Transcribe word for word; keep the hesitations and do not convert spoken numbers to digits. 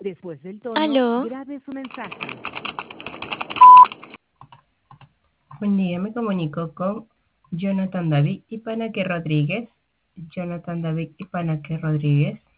Después del tono, Aló, grabe su mensaje. Buen día, me comunico con Jonathan David Ipanaque Rodríguez. Jonathan David Ipanaque Rodríguez.